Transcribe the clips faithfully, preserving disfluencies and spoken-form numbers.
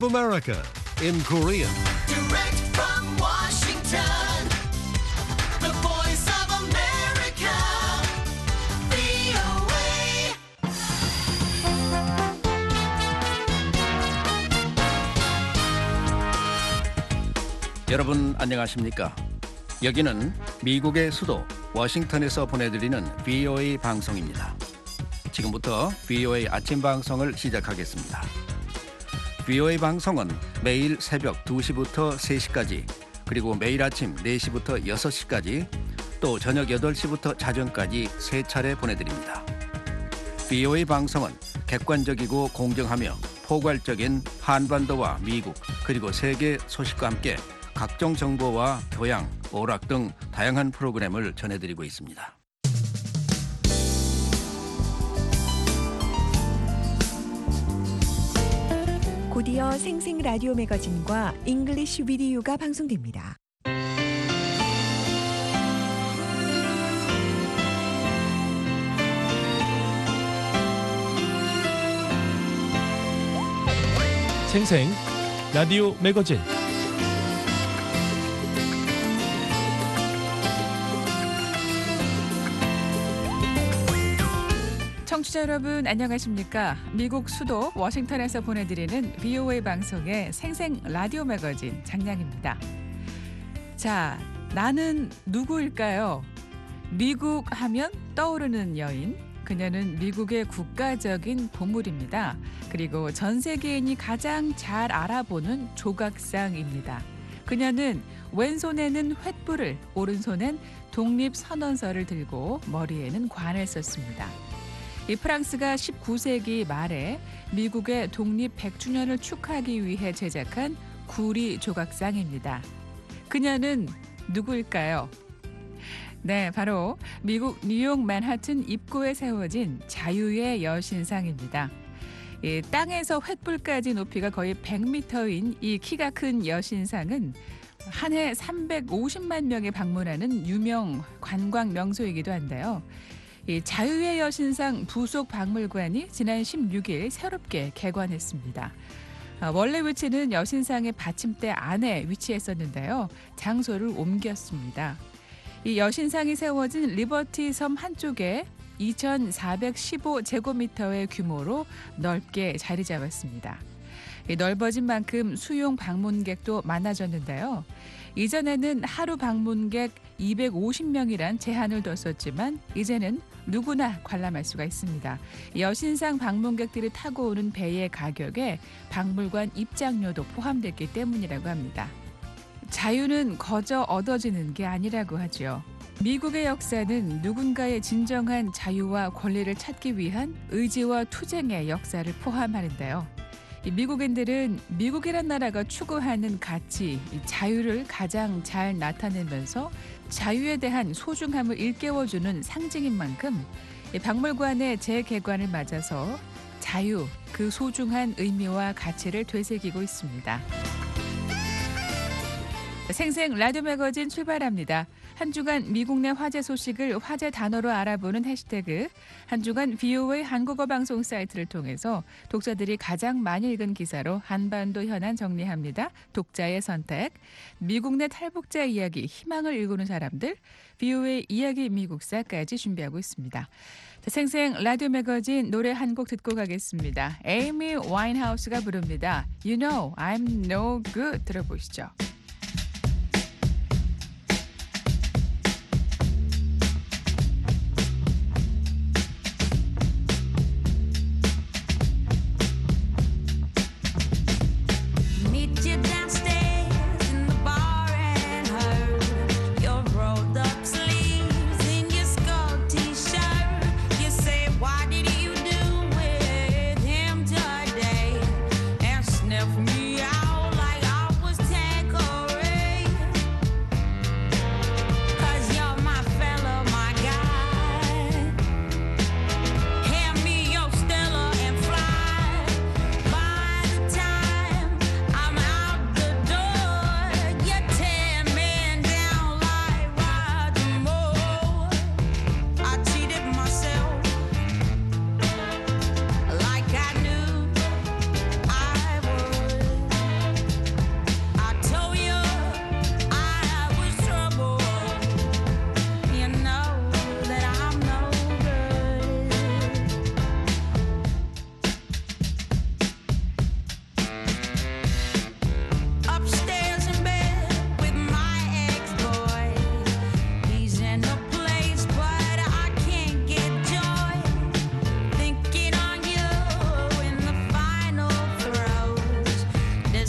America in Korean. Direct from Washington, the voice of America, 브이오에이. 여러분 안녕하십니까? 여기는 미국의 수도 워싱턴에서 보내드리는 브이오에이 방송입니다. 지금부터 브이오에이 아침 방송을 시작하겠습니다. 브이오에이 방송은 매일 새벽 두 시부터 세 시까지, 그리고 매일 아침 네 시부터 여섯 시까지, 또 저녁 여덟 시부터 자정까지 세 차례 보내드립니다. 브이오에이 방송은 객관적이고 공정하며 포괄적인 한반도와 미국 그리고 세계 소식과 함께 각종 정보와 교양, 오락 등 다양한 프로그램을 전해드리고 있습니다. 곧이어 생생 라디오 매거진과 잉글리시 비디오가 방송됩니다. 생생 라디오 매거진. 청취자 여러분 안녕하십니까? 미국 수도 워싱턴에서 보내드리는 브이오에이 방송의 생생 라디오 매거진 장량입니다. 자, 나는 누구일까요? 미국 하면 떠오르는 여인. 그녀는 미국의 국가적인 보물입니다. 그리고 전 세계인이 가장 잘 알아보는 조각상입니다. 그녀는 왼손에는 횃불을, 오른손엔 독립선언서를 들고 머리에는 관을 썼습니다. 이 프랑스가 십구 세기 말에 미국의 독립 백 주년을 축하하기 위해 제작한 구리 조각상입니다. 그녀는 누구일까요? 네, 바로 미국 뉴욕 맨하튼 입구에 세워진 자유의 여신상입니다. 이 땅에서 횃불까지 높이가 거의 백 미터인 이 키가 큰 여신상은 한 해 삼백오십만 명이 방문하는 유명 관광 명소이기도 한데요. 이 자유의 여신상 부속 박물관이 지난 십육 일 새롭게 개관했습니다. 원래 위치는 여신상의 받침대 안에 위치했었는데요. 장소를 옮겼습니다. 이 여신상이 세워진 리버티 섬 한쪽에 이천사백십오 제곱미터의 규모로 넓게 자리 잡았습니다. 이 넓어진 만큼 수용 방문객도 많아졌는데요. 이전에는 하루 방문객 이백오십 명이란 제한을 뒀었지만 이제는 누구나 관람할 수가 있습니다. 여신상 방문객들이 타고 오는 배의 가격에 박물관 입장료도 포함됐기 때문이라고 합니다. 자유는 거저 얻어지는 게 아니라고 하죠. 미국의 역사는 누군가의 진정한 자유와 권리를 찾기 위한 의지와 투쟁의 역사를 포함하는데요. 미국인들은 미국이란 나라가 추구하는 가치, 자유를 가장 잘 나타내면서 자유에 대한 소중함을 일깨워주는 상징인 만큼 박물관의 재개관을 맞아서 자유, 그 소중한 의미와 가치를 되새기고 있습니다. 생생 라디오 매거진 출발합니다. 한 주간 미국 내 화제 소식을 화제 단어로 알아보는 해시태그, 한 주간 브이오에이 한국어 방송 사이트를 통해서 독자들이 가장 많이 읽은 기사로 한반도 현안 정리합니다. 독자의 선택, 미국 내 탈북자 이야기, 희망을 일구는 사람들, 브이오에이 이야기 미국사까지 준비하고 있습니다. 생생 라디오 매거진 노래 한 곡 듣고 가겠습니다. 에이미 와인하우스가 부릅니다. You know I'm no good. 들어보시죠. Sniff me out like I was Tango.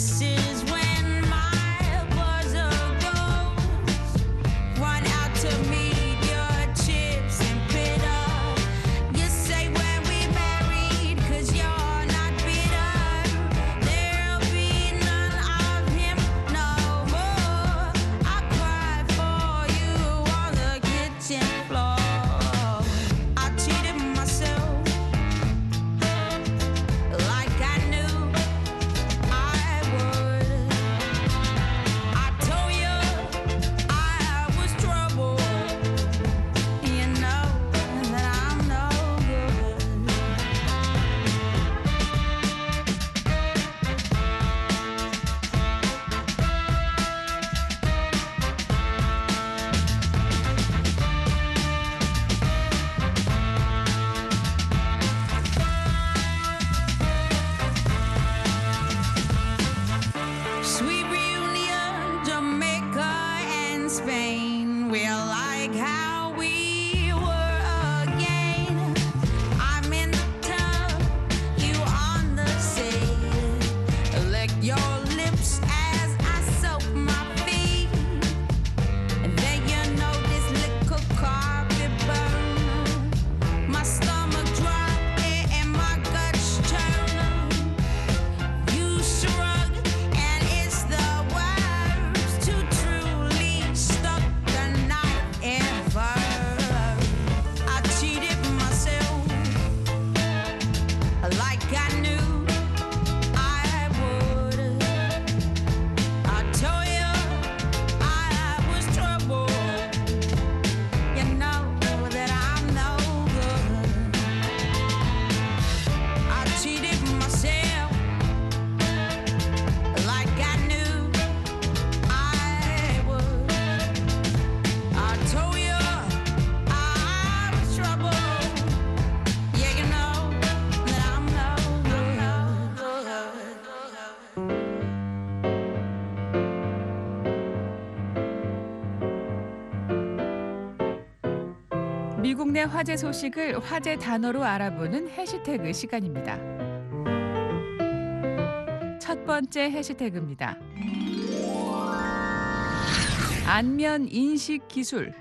This is when my buzzer goes. Run out to meet your chips and bitter. You say when we married, cause you're not bitter. There'll be none of him no more. I cry for you on the kitchen floor. I cheated myself like I knew I would. I told you I was trouble. You know that I'm no good. Sweet reunion, Jamaica and Spain. We're like how we were again. I'm in the tub, you on the sea. Lick your lips as I soak my feet. And then you know this little carpet burn. My stomach drop and my guts churn. You shrug, and it's the worst to truly stuck the knife ever. I cheated myself like I knew I would. I told you I was trouble. You know that I'm no good. I cheated myself like I knew I would. I told you I was trouble. Yeah, you know that I'm no good. 미국 내 화제 소식을 화제 단어로 알아보는 해시태그 시간입니다. 첫 번째 해시태그입니다. 안면 인식 기술.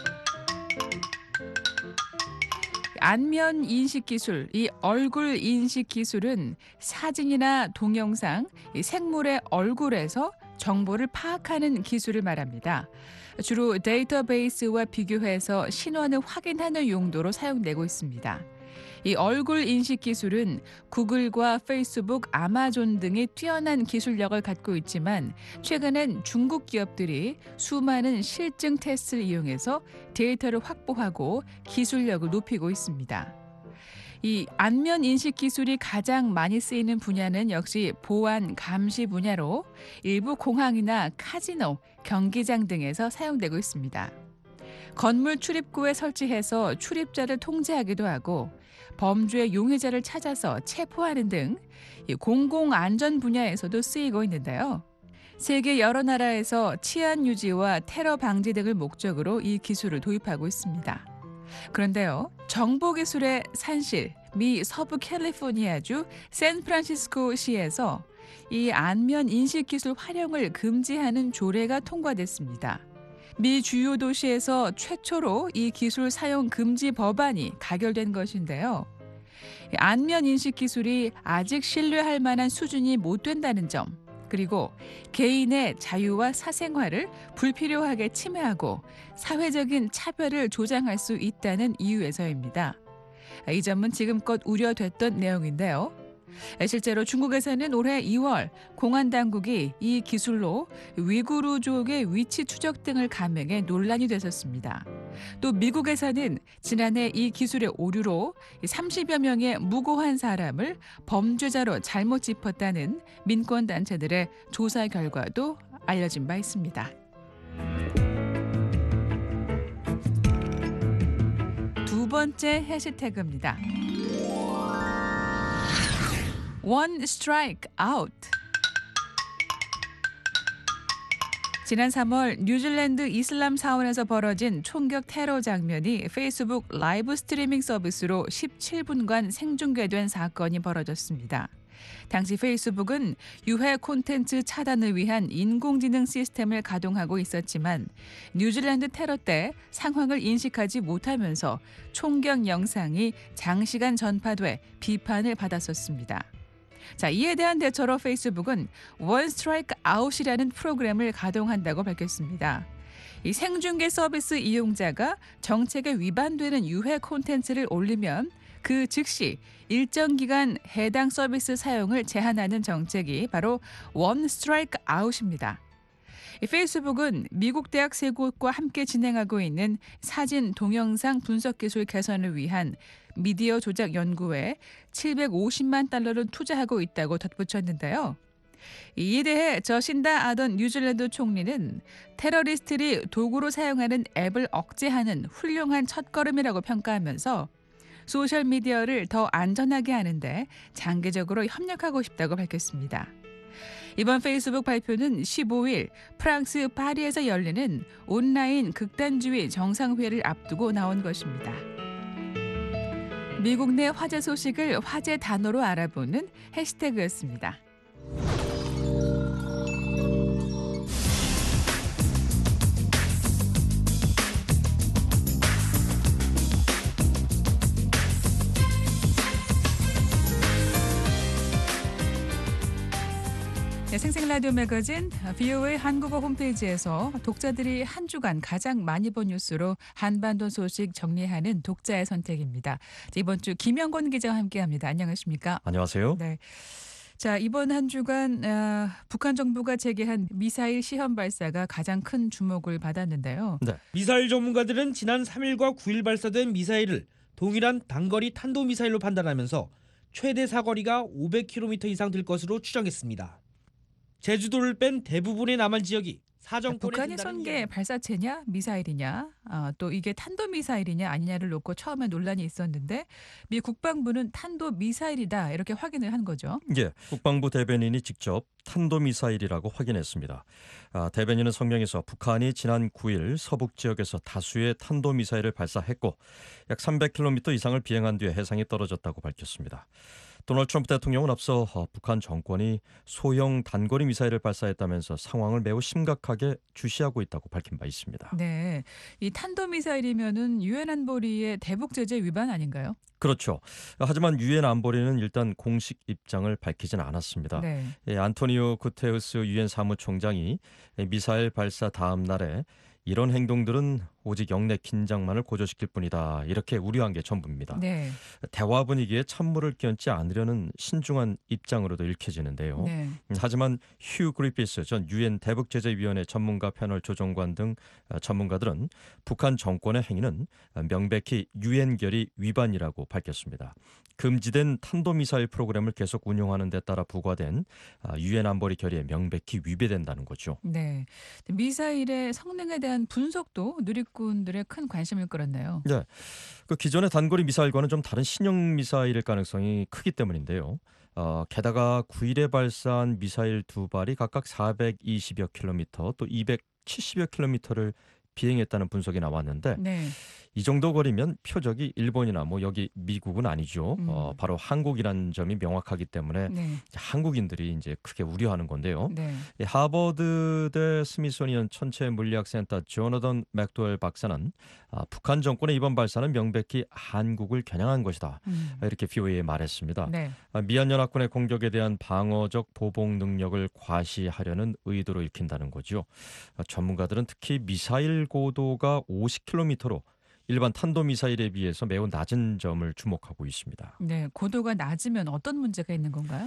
안면 인식 기술, 이 얼굴 인식 기술은 사진이나 동영상, 이 생물의 얼굴에서 정보를 파악하는 기술을 말합니다. 주로 데이터베이스와 비교해서 신원을 확인하는 용도로 사용되고 있습니다. 이 얼굴 인식 기술은 구글과 페이스북, 아마존 등이 뛰어난 기술력을 갖고 있지만 최근엔 중국 기업들이 수많은 실증 테스트를 이용해서 데이터를 확보하고 기술력을 높이고 있습니다. 이 안면 인식 기술이 가장 많이 쓰이는 분야는 역시 보안 감시 분야로 일부 공항이나 카지노, 경기장 등에서 사용되고 있습니다. 건물 출입구에 설치해서 출입자를 통제하기도 하고 범죄 용의자를 찾아서 체포하는 등 공공안전 분야에서도 쓰이고 있는데요. 세계 여러 나라에서 치안 유지와 테러 방지 등을 목적으로 이 기술을 도입하고 있습니다. 그런데요, 정보기술의 산실, 미 서부 캘리포니아주 샌프란시스코시에서 이 안면 인식 기술 활용을 금지하는 조례가 통과됐습니다. 미 주요 도시에서 최초로 이 기술 사용 금지 법안이 가결된 것인데요. 안면 인식 기술이 아직 신뢰할 만한 수준이 못 된다는 점, 그리고 개인의 자유와 사생활을 불필요하게 침해하고 사회적인 차별을 조장할 수 있다는 이유에서입니다. 이 점은 지금껏 우려됐던 내용인데요. 실제로 중국에서는 올해 이월 공안 당국이 이 기술로 위구르족의 위치 추적 등을 감행해 논란이 됐었습니다. 또 미국에서는 지난해 이 기술의 오류로 삼십여 명의 무고한 사람을 범죄자로 잘못 짚었다는 민권단체들의 조사 결과도 알려진 바 있습니다. 두 번째 해시태그입니다. One strike out. 지난 삼월 뉴질랜드 이슬람 사원에서 벌어진 총격 테러 장면이 페이스북 라이브 스트리밍 서비스로 십칠 분간 생중계된 사건이 벌어졌습니다. 당시 페이스북은 유해 콘텐츠 차단을 위한 인공지능 시스템을 가동하고 있었지만 뉴질랜드 테러 때 상황을 인식하지 못하면서 총격 영상이 장시간 전파돼 비판을 받았었습니다. 자, 이에 대한 대처로 페이스북은 원 스트라이크 아웃이라는 프로그램을 가동한다고 밝혔습니다. 이 생중계 서비스 이용자가 정책에 위반되는 유해 콘텐츠를 올리면 그 즉시 일정 기간 해당 서비스 사용을 제한하는 정책이 바로 원 스트라이크 아웃입니다. 이 페이스북은 미국 대학 세 곳과 함께 진행하고 있는 사진 동영상 분석 기술 개선을 위한 미디어 조작 연구에 칠백오십만 달러를 투자하고 있다고 덧붙였는데요. 이에 대해 저신다 아던 뉴질랜드 총리는 테러리스트들이 도구로 사용하는 앱을 억제하는 훌륭한 첫걸음이라고 평가하면서 소셜미디어를 더 안전하게 하는데 장기적으로 협력하고 싶다고 밝혔습니다. 이번 페이스북 발표는 십오일 프랑스 파리에서 열리는 온라인 극단주의 정상회의를 앞두고 나온 것입니다. 미국 내 화제 소식을 화제 단어로 알아보는 해시태그였습니다. 네, 생생라디오 매거진 브이오에이 한국어 홈페이지에서 독자들이 한 주간 가장 많이 본 뉴스로 한반도 소식 정리하는 독자의 선택입니다. 이번 주 김영곤 기자와 함께합니다. 안녕하십니까? 안녕하세요. 네. 자, 이번 한 주간 어, 북한 정부가 제기한 미사일 시험 발사가 가장 큰 주목을 받았는데요. 네. 미사일 전문가들은 지난 삼일과 구일 발사된 미사일을 동일한 단거리 탄도미사일로 판단하면서 최대 사거리가 오백 킬로미터 이상 될 것으로 추정했습니다. 제주도를 뺀 대부분의 남한 지역이 사정권에 북한이 든다는 쏜 게 이야기. 발사체냐 미사일이냐 아, 또 이게 탄도미사일이냐 아니냐를 놓고 처음에 논란이 있었는데 미 국방부는 탄도미사일이다 이렇게 확인을 한 거죠. 예, 국방부 대변인이 직접 탄도미사일이라고 확인했습니다. 아, 대변인은 성명에서 북한이 지난 구일 서북 지역에서 다수의 탄도미사일을 발사했고 약 삼백 킬로미터 이상을 비행한 뒤에 해상에 떨어졌다고 밝혔습니다. 도널드 트럼프 대통령은 앞서 북한 정권이 소형 단거리 미사일을 발사했다면서 상황을 매우 심각하게 주시하고 있다고 밝힌 바 있습니다. 네, 이 탄도미사일이면은 유엔 안보리의 대북 제재 위반 아닌가요? 그렇죠. 하지만 유엔 안보리는 일단 공식 입장을 밝히진 않았습니다. 네. 예, 안토니오 구테우스 유엔 사무총장이 미사일 발사 다음 날에 이런 행동들은 오직 영내 긴장만을 고조시킬 뿐이다. 이렇게 우려한 게 전부입니다. 네. 대화 분위기에 찬물을 끼얹지 않으려는 신중한 입장으로도 읽혀지는데요. 네. 하지만 휴 그리피스 전 유엔 대북제재위원회 전문가 패널 조정관 등 전문가들은 북한 정권의 행위는 명백히 유엔 결의 위반이라고 밝혔습니다. 금지된 탄도미사일 프로그램을 계속 운용하는 데 따라 부과된 유엔 안보리 결의에 명백히 위배된다는 거죠. 네. 미사일의 성능에 대한 분석도 누리꾼들의 큰 관심을 끌었네요. 네, 그 기존의 단거리 미사일과는 좀 다른 신형 미사일일 가능성이 크기 때문인데요. 어, 게다가 구일에 발사한 미사일 두 발이 각각 사백이십여 킬로미터 또 이백칠십여 킬로미터를 비행했다는 분석이 나왔는데 네. 이 정도 거리면 표적이 일본이나 뭐 여기 미국은 아니죠. 음. 어, 바로 한국이라는 점이 명확하기 때문에 네. 한국인들이 이제 크게 우려하는 건데요. 네. 이 하버드대 스미소니언 천체 물리학센터 조너던 맥도웰 박사는 아, 북한 정권의 이번 발사는 명백히 한국을 겨냥한 것이다. 음. 이렇게 브이오에이에 말했습니다. 네. 아, 미얀연합군의 공격에 대한 방어적 보복 능력을 과시하려는 의도로 읽힌다는 거죠. 아, 전문가들은 특히 미사일 고도가 오십 킬로미터로 일반 탄도미사일에 비해서 매우 낮은 점을 주목하고 있습니다. 네. 고도가 낮으면 어떤 문제가 있는 건가요?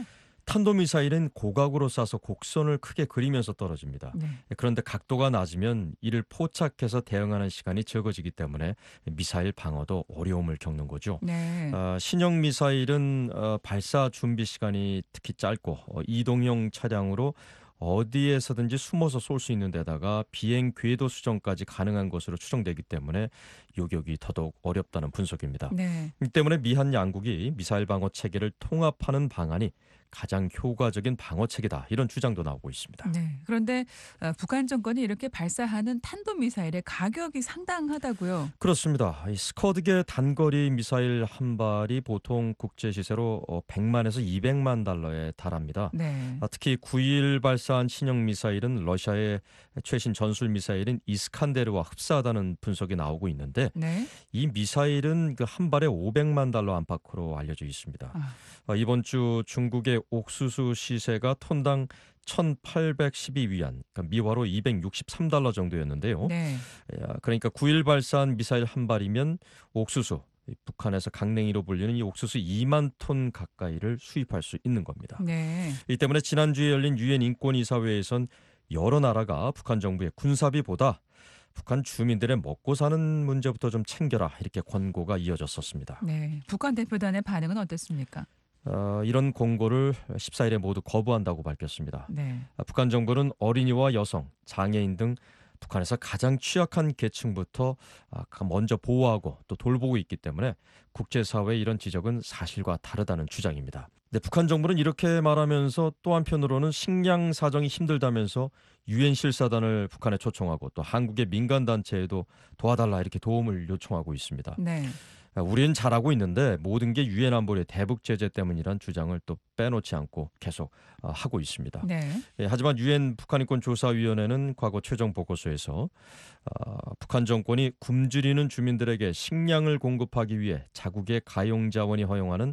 탄도미사일은 고각으로 쏴서 곡선을 크게 그리면서 떨어집니다. 네. 그런데 각도가 낮으면 이를 포착해서 대응하는 시간이 적어지기 때문에 미사일 방어도 어려움을 겪는 거죠. 네. 어, 신형 미사일은 어, 발사 준비 시간이 특히 짧고 어, 이동형 차량으로 어디에서든지 숨어서 쏠 수 있는 데다가 비행 궤도 수정까지 가능한 것으로 추정되기 때문에 요격이 더더욱 어렵다는 분석입니다. 네. 이 때문에 미한 양국이 미사일 방어 체계를 통합하는 방안이 가장 효과적인 방어책이다. 이런 주장도 나오고 있습니다. 네. 그런데 어, 북한 정권이 이렇게 발사하는 탄도미사일의 가격이 상당하다고요. 그렇습니다. 이 스커드계 단거리 미사일 한 발이 보통 국제 시세로 어, 백만에서 이백만 달러에 달합니다. 네. 아, 특히 구 일 발사한 신형 미사일은 러시아의 최신 전술 미사일인 이스칸데르와 흡사하다는 분석이 나오고 있는데 네. 이 미사일은 그 한 발에 오백만 달러 안팎으로 알려져 있습니다. 아. 아, 이번 주 중국의 옥수수 시세가 톤당 천팔백십이 위안, 그러니까 미화로 이백육십삼 달러 정도였는데요. 네. 야, 그러니까 구 일 발사한 미사일 한 발이면 옥수수, 이 북한에서 강냉이로 불리는 이 옥수수 이만 톤 가까이를 수입할 수 있는 겁니다. 네. 이 때문에 지난주에 열린 유엔 인권이사회에선 여러 나라가 북한 정부의 군사비보다 북한 주민들의 먹고 사는 문제부터 좀 챙겨라 이렇게 권고가 이어졌었습니다. 네. 북한 대표단의 반응은 어땠습니까? 어, 이런 공고를 십사 일에 모두 거부한다고 밝혔습니다. 네. 아, 북한 정부는 어린이와 여성, 장애인 등 북한에서 가장 취약한 계층부터 아, 먼저 보호하고 또 돌보고 있기 때문에 국제사회의 이런 지적은 사실과 다르다는 주장입니다. 근데 북한 정부는 이렇게 말하면서 또 한편으로는 식량 사정이 힘들다면서 유엔 실사단을 북한에 초청하고 또 한국의 민간단체에도 도와달라 이렇게 도움을 요청하고 있습니다. 네. 우리는 잘하고 있는데 모든 게 유엔 안보리의 대북 제재 때문이란 주장을 또 빼놓지 않고 계속 어, 하고 있습니다. 네. 예, 하지만 유엔 북한인권조사위원회는 과거 최종 보고서에서 어, 북한 정권이 굶주리는 주민들에게 식량을 공급하기 위해 자국의 가용자원이 허용하는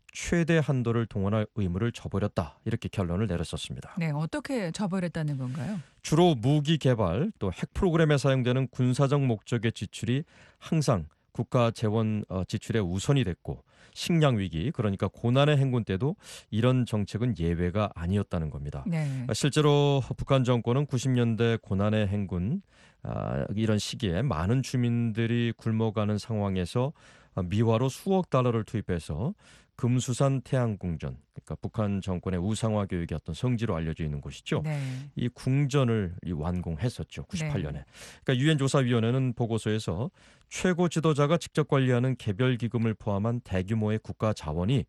최대 한도를 동원할 의무를 저버렸다 이렇게 결론을 내렸었습니다. 네. 어떻게 저버렸다는 건가요? 주로 무기 개발 또 핵 프로그램에 사용되는 군사적 목적의 지출이 항상 국가 재원 어, 지출의 우선이 됐고 식량 위기 그러니까 고난의 행군 때도 이런 정책은 예외가 아니었다는 겁니다. 네. 실제로 북한 정권은 구십 년대 고난의 행군 아, 이런 시기에 많은 주민들이 굶어가는 상황에서 미화로 수억 달러를 투입해서 금수산 태양궁전 그러니까 북한 정권의 우상화 교육의 어떤 성지로 알려져 있는 곳이죠. 네. 이 궁전을 이 완공했었죠. 구십팔 년에. 네. 그러니까 유엔 조사위원회는 보고서에서 최고 지도자가 직접 관리하는 개별 기금을 포함한 대규모의 국가 자원이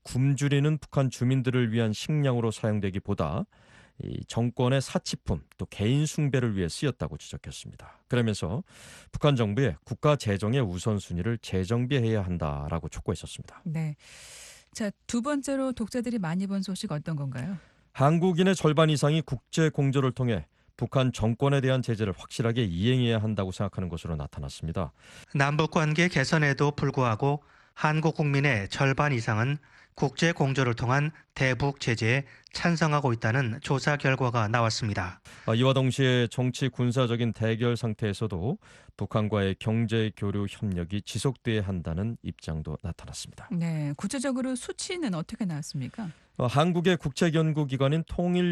굶주리는 북한 주민들을 위한 식량으로 사용되기보다 이 정권의 사치품 또 개인 숭배를 위해 쓰였다고 지적했습니다. 그러면서 북한 정부의 국가 재정의 우선순위를 재정비해야 한다라고 촉구했었습니다. 네. 자, 두 번째로 독자들이 많이 본 소식 어떤 건가요? 한국인의 절반 이상이 국제 공조를 통해 북한 정권에 대한 제재를 확실하게 이행해야 한다고 생각하는 것으로 나타났습니다. 남북관계 개선에도 불구하고 한국 국민의 절반 이상은 국제 공조를 통한 대북 제재에 찬성하고 있다는 조사 결과가 나왔습니다. 아, 이와 동시에 정치 군사적인 대결 상태에서도 북한과의 경제 교류 협력이 지속돼야 한다는 입장도 나타났습니다. 네. 구체적으로 수치는 어떻게 나왔습니까? 어, 한국의 국책연구기관인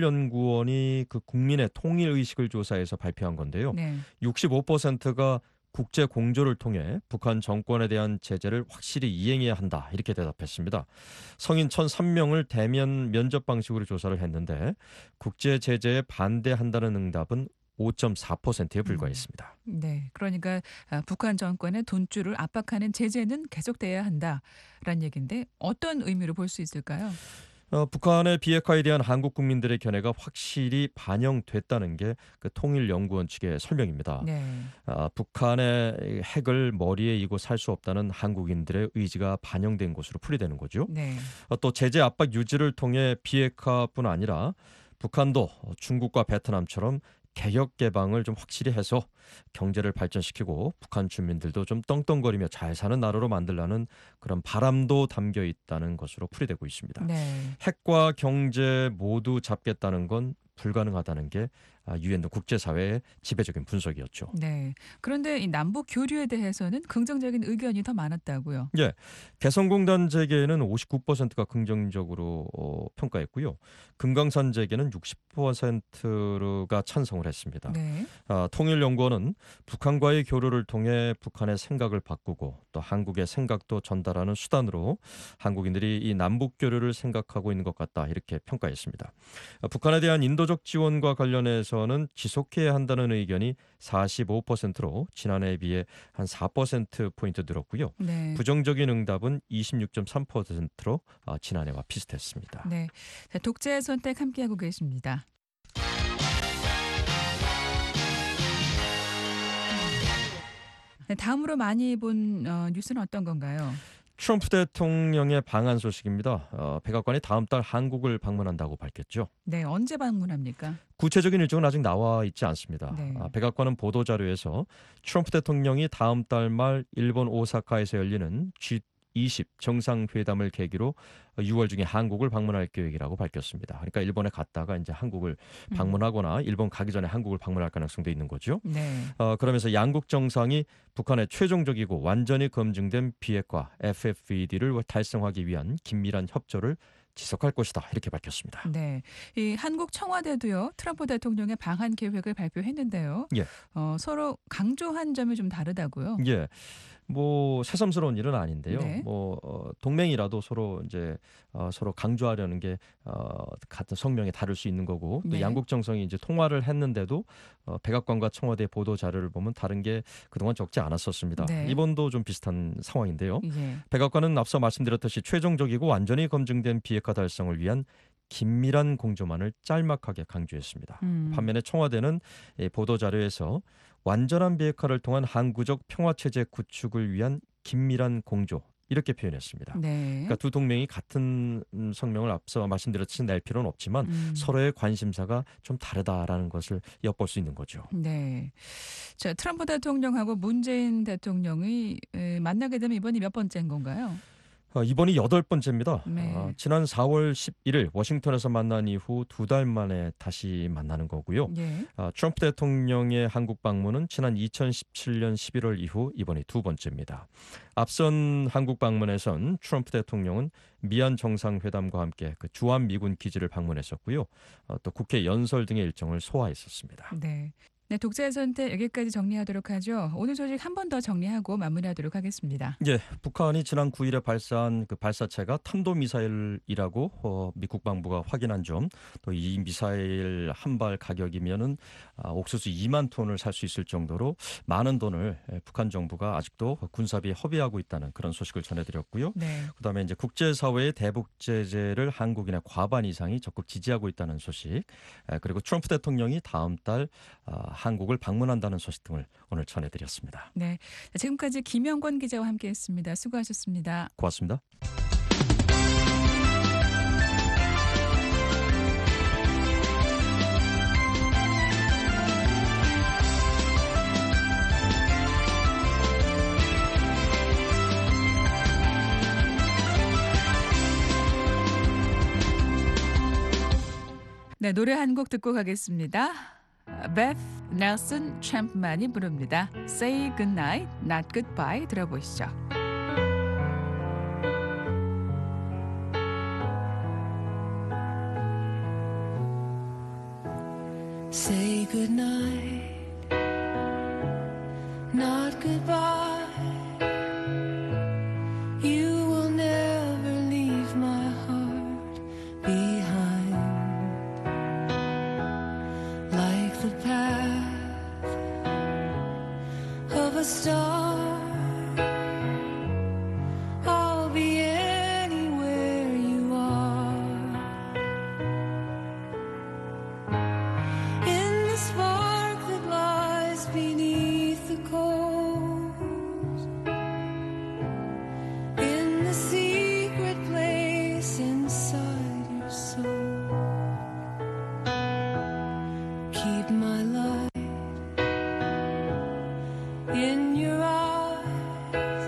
통일연구원이 그 국민의 통일 의식을 조사해서 발표한 건데요. 네. 육십오 퍼센트가 국제 공조를 통해 북한 정권에 대한 제재를 확실히 이행해야 한다 이렇게 대답했습니다. 성인 천삼 명을 대면 면접 방식으로 조사를 했는데 국제 제재에 반대한다는 응답은 오 점 사 퍼센트에 불과했습니다. 네. 그러니까 아, 북한 정권의 돈줄을 압박하는 제재는 계속돼야 한다라는 얘기인데 어떤 의미로 볼 수 있을까요? 어, 북한의 비핵화에 대한 한국 국민들의 견해가 확실히 반영됐다는 게 그 통일연구원 측의 설명입니다. 네. 아, 북한의 핵을 머리에 이고 살 수 없다는 한국인들의 의지가 반영된 것으로 풀이되는 거죠. 네. 어, 또 제재 압박 유지를 통해 비핵화뿐 아니라 북한도 중국과 베트남처럼 개혁 개방을 좀 확실히 해서 경제를 발전시키고 북한 주민들도 좀 떵떵거리며 잘 사는 나라로 만들라는 그런 바람도 담겨 있다는 것으로 풀이되고 있습니다. 네. 핵과 경제 모두 잡겠다는 건 불가능하다는 게 유엔 등 국제사회의 지배적인 분석이었죠. 네. 그런데 이 남북 교류에 대해서는 긍정적인 의견이 더 많았다고요. 예, 개성공단 재개는 오십구 퍼센트가 긍정적으로 어, 평가했고요. 금강산 재개는 육십 퍼센트가 찬성을 했습니다. 네. 아, 통일연구원은 북한과의 교류를 통해 북한의 생각을 바꾸고 또 한국의 생각도 전달하는 수단으로 한국인들이 이 남북 교류를 생각하고 있는 것 같다 이렇게 평가했습니다. 아, 북한에 대한 인도적 지원과 관련해서 대해서는 지속해야 한다는 의견이 사십오 퍼센트로 지난해에 비해 한 사 퍼센트 포인트 늘었고요. 네. 부정적인 응답은 이십육 점 삼 퍼센트로 지난해와 비슷했습니다. 네. 자, 독재의 선택 함께하고 계십니다. 네, 다음으로 많이 본 어, 뉴스는 어떤 건가요? 트럼프 대통령의 방한 소식입니다. 어, 백악관이 다음 달 한국을 방문한다고 밝혔죠. 네, 언제 방문합니까? 구체적인 일정은 아직 나와 있지 않습니다. 네. 아, 백악관은 보도자료에서 트럼프 대통령이 다음 달 말 일본 오사카에서 열리는 지 이십 정상회담을 계기로 유월 중에 한국을 방문할 계획이라고 밝혔습니다. 그러니까 일본에 갔다가 이제 한국을 방문하거나 일본 가기 전에 한국을 방문할 가능성도 있는 거죠. 네. 어, 그러면서 양국 정상이 북한의 최종적이고 완전히 검증된 비핵화 에프에프이디를 달성하기 위한 긴밀한 협조를 지속할 것이다 이렇게 밝혔습니다. 네, 이 한국 청와대도요 트럼프 대통령의 방한 계획을 발표했는데요. 예. 어, 서로 강조한 점이 좀 다르다고요. 예. 뭐 새삼스러운 일은 아닌데요. 네. 뭐 어, 동맹이라도 서로 이제 어, 서로 강조하려는 게 어, 같은 성명이 다를 수 있는 거고 또 네. 양국 정상이 이제 통화를 했는데도 어, 백악관과 청와대 보도 자료를 보면 다른 게 그동안 적지 않았었습니다. 네. 이번도 좀 비슷한 상황인데요. 예. 백악관은 앞서 말씀드렸듯이 최종적이고 완전히 검증된 비핵화 달성을 위한 긴밀한 공조만을 짤막하게 강조했습니다. 음. 반면에 청와대는 보도 자료에서 완전한 비핵화를 통한 항구적 평화체제 구축을 위한 긴밀한 공조 이렇게 표현했습니다. 네. 그러니까 두 동맹이 같은 성명을 앞서 말씀드렸듯이 낼 필요는 없지만 음. 서로의 관심사가 좀 다르다라는 것을 엿볼 수 있는 거죠. 네. 자, 트럼프 대통령하고 문재인 대통령이 에, 만나게 되면 이번이 몇 번째인 건가요? 어, 이번이 여덟 번째입니다. 네. 어, 지난 사월 십일일 워싱턴에서 만난 이후 두 달 만에 다시 만나는 거고요. 예. 어, 트럼프 대통령의 한국 방문은 지난 이천십칠년 십일월 이후 이번이 두 번째입니다. 앞선 한국 방문에선 트럼프 대통령은 미얀 정상회담과 함께 그 주한 미군 기지를 방문했었고요. 어, 또 국회 연설 등의 일정을 소화했었습니다. 네. 네, 독재의 선택 여기까지 정리하도록 하죠. 오늘 소식 한 번 더 정리하고 마무리하도록 하겠습니다. 예, 북한이 지난 구일에 발사한 그 발사체가 탄도미사일이라고 어, 미 국방부가 확인한 점, 또 이 미사일 한 발 가격이면은 아, 옥수수 이만 톤을 살 수 있을 정도로 많은 돈을 예, 북한 정부가 아직도 군사비에 허비하고 있다는 그런 소식을 전해드렸고요. 네. 그다음에 이제 국제사회의 대북 제재를 한국인의 과반 이상이 적극 지지하고 있다는 소식, 에, 그리고 트럼프 대통령이 다음 달 아, 한국을 방문한다는 소식 등을 오늘 전해드렸습니다. 네. 자, 지금까지 김영권 기자와 함께했습니다. 수고하셨습니다. 고맙습니다. 네, 노래 한 곡 듣고 가겠습니다. 베스 넬슨 챔프만이 부릅니다. Say goodnight, not goodbye 들어보시죠. Say goodnight, not goodbye. You will never leave my heart behind. Like the path of a star, I'll be anywhere you are. In the spark that lies beneath the coals, in the secret place inside your soul, keep my light in your eyes.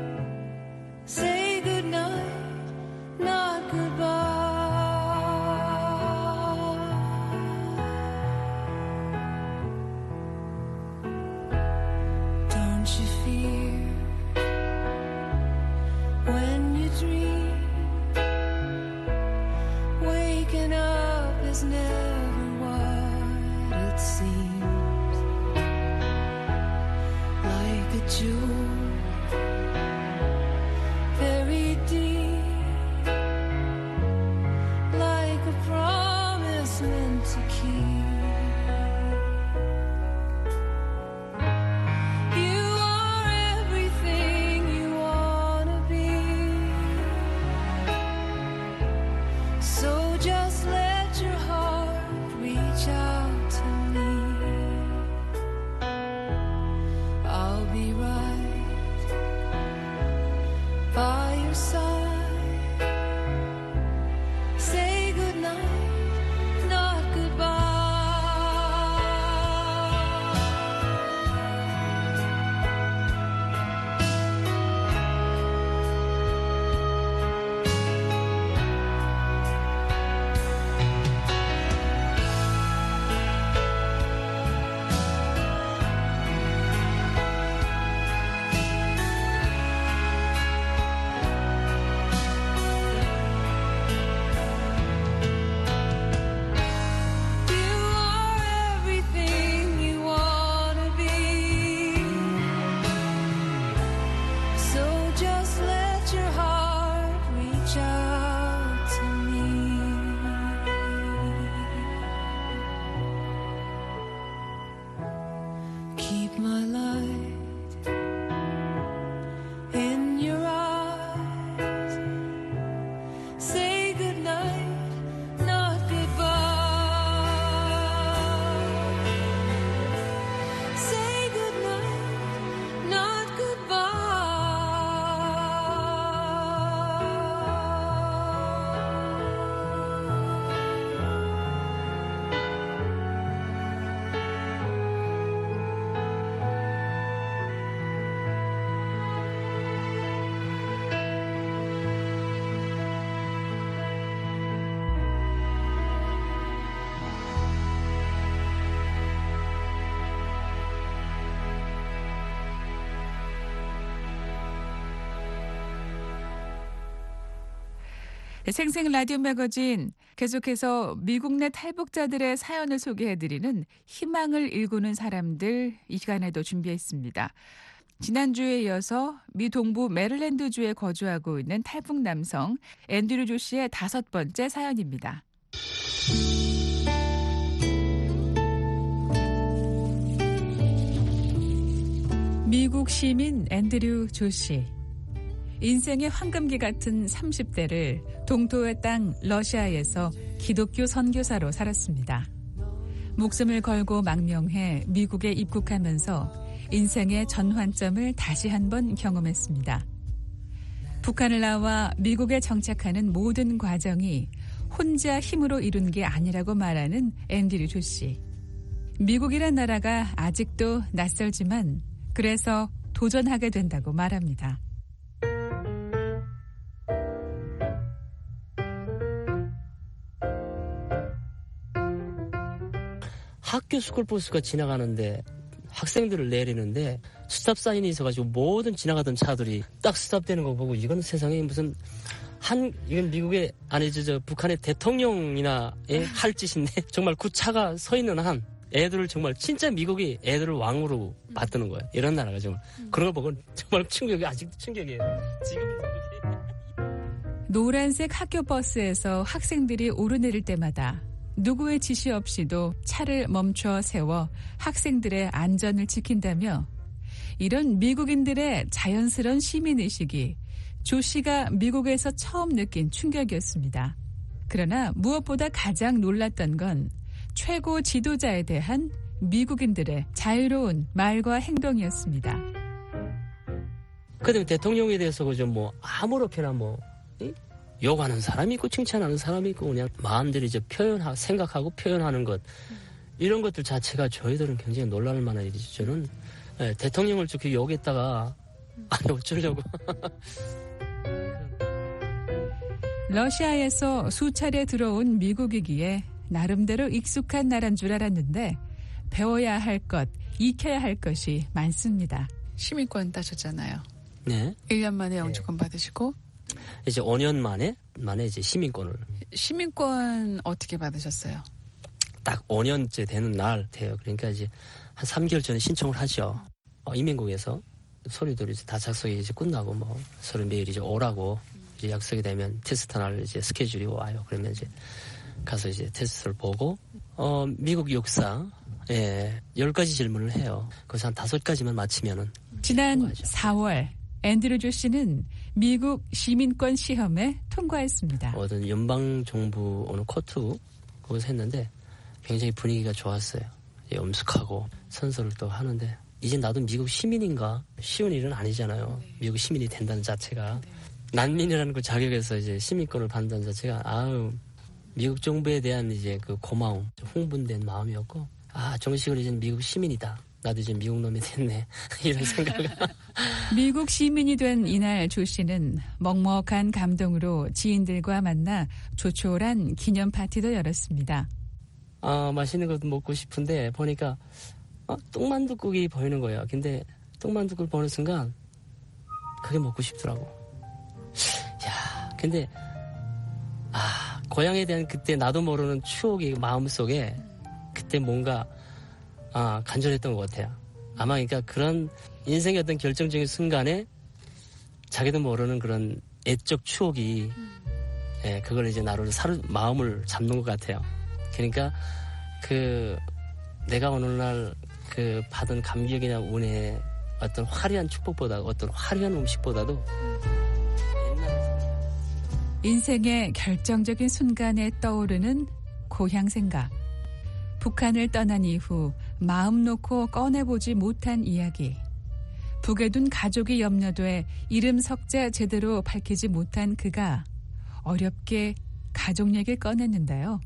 Say goodnight, not goodbye. Don't you fear when you dream? Waking up is never what it seems. Like a jewel buried deep, like a promise meant to keep. keep my light in your eyes. Say goodnight, not goodbye. Say goodnight, not 생생 라디오 매거진 계속해서 미국 내 탈북자들의 사연을 소개해드리는 희망을 일구는 사람들 이 시간에도 준비했습니다. 지난주에 이어서 미 동부 메릴랜드주에 거주하고 있는 탈북 남성 앤드류 조 씨의 다섯 번째 사연입니다. 미국 시민 앤드류 조 씨. 인생의 황금기 같은 삼십 대를 동토의 땅 러시아에서 기독교 선교사로 살았습니다. 목숨을 걸고 망명해 미국에 입국하면서 인생의 전환점을 다시 한번 경험했습니다. 북한을 나와 미국에 정착하는 모든 과정이 혼자 힘으로 이룬 게 아니라고 말하는 앤드류 조 씨. 미국이란 나라가 아직도 낯설지만 그래서 도전하게 된다고 말합니다. 학교 스쿨버스가 지나가는데 학생들을 내리는데 스탑 사인이 있어가지고 모든 지나가던 차들이 딱 스탑되는 거 보고 이건 세상에 무슨 한 이건 미국의 아니 저, 저 북한의 대통령이나 예, 할 짓인데 정말 그 차가 서 있는 한 애들을 정말 진짜 미국이 애들을 왕으로 받드는 거예요. 이런 나라가 정말 그런 걸 보고 정말 충격이 아직도 충격이에요. 지금 노란색 학교 버스에서 학생들이 오르내릴 때마다 누구의 지시 없이도 차를 멈춰 세워 학생들의 안전을 지킨다며 이런 미국인들의 자연스러운 시민의식이 조 씨가 미국에서 처음 느낀 충격이었습니다. 그러나 무엇보다 가장 놀랐던 건 최고 지도자에 대한 미국인들의 자유로운 말과 행동이었습니다. 그다음에 대통령에 대해서 그저 뭐 아무렇게나 뭐 응? 욕하는 사람이 있고 칭찬하는 사람이 있고 그냥 마음대로 이제 표현하고 생각하고 표현하는 것 이런 것들 자체가 저희들은 굉장히 놀랄 만한 일이죠. 저는 네, 대통령을 저렇게 욕했다가 아니 어쩌려고. 러시아에서 수차례 들어온 미국이기에 나름대로 익숙한 나라인 줄 알았는데 배워야 할 것, 익혀야 할 것이 많습니다. 시민권 따셨잖아요. 네. 일 년 만에 영주권 네. 받으시고 이제 오 년 만에 만에 이제 시민권을. 시민권 어떻게 받으셨어요? 딱 오 년째 되는 날 돼요. 그러니까 이제 한 삼 개월 전에 신청을 하죠. 어, 이민국에서 서류들이 이제 다 작성이 이제 끝나고 뭐 서류 매일 이제 오라고 이제 약속이 되면 테스트 날 이제 스케줄이 와요. 그러면 이제 가서 이제 테스트를 보고 어 미국 역사 예 열 가지 질문을 해요. 그래서 한 다섯 가지만 맞히면은. 지난 통과하죠. 사월 앤드류 조 씨는 미국 시민권 시험에 통과했습니다. 어떤 연방 정부 어느 코트 거기서 했는데 굉장히 분위기가 좋았어요. 엄숙하고 선서를 또 하는데 이제 나도 미국 시민인가 쉬운 일은 아니잖아요. 미국 시민이 된다는 자체가 난민이라는 그 자격에서 이제 시민권을 받는다는 자체가 아유 미국 정부에 대한 이제 그 고마움, 흥분된 마음이었고 아 정식으로 이제 미국 시민이다. 나도 이제 미국 놈이 됐네 이런 생각을. 미국 시민이 된 이날 조 씨는 먹먹한 감동으로 지인들과 만나 조촐한 기념 파티도 열었습니다. 아 맛있는 것도 먹고 싶은데 보니까 아, 똥만둣국이 보이는 거예요. 근데 똥만둣국을 보는 순간 그게 먹고 싶더라고. 야, 근데 아 고향에 대한 그때 나도 모르는 추억이 마음속에 그때 뭔가 아 간절했던 것 같아요. 아마 그러니까 그런 인생의 어떤 결정적인 순간에 자기도 모르는 그런 애적 추억이 예, 그걸 이제 나를 사르 마음을 잡는 것 같아요. 그러니까 그 내가 오늘날 그 받은 감격이나 운의 어떤 화려한 축복보다 어떤 화려한 음식보다도 인생의 결정적인 순간에 떠오르는 고향 생각. 북한을 떠난 이후 마음 놓고 꺼내보지 못한 이야기. 북에 둔 가족이 염려돼 이름 석자 제대로 밝히지 못한 그가 어렵게 가족 얘기를 꺼냈는데요.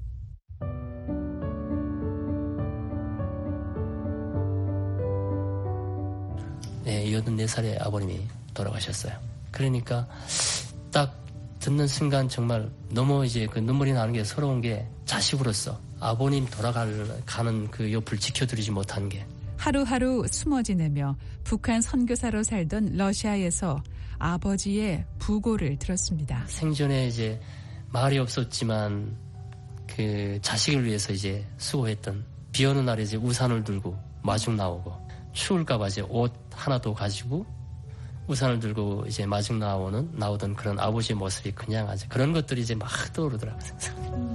네, 여든네 살의 아버님이 돌아가셨어요. 그러니까 딱 듣는 순간 정말 너무 이제 그 눈물이 나는 게 서러운 게 자식으로서 아버님 돌아가는 그 옆을 지켜드리지 못한 게 하루하루 숨어 지내며 북한 선교사로 살던 러시아에서 아버지의 부고를 들었습니다. 생전에 이제 말이 없었지만 그 자식을 위해서 이제 수고했던 비 오는 날에 이제 우산을 들고 마중 나오고 추울까봐 이제 옷 하나도 가지고 우산을 들고 이제 마중 나오는 나오던 그런 아버지의 모습이 그냥 아주 그런 것들이 이제 막 떠오르더라고요. 음.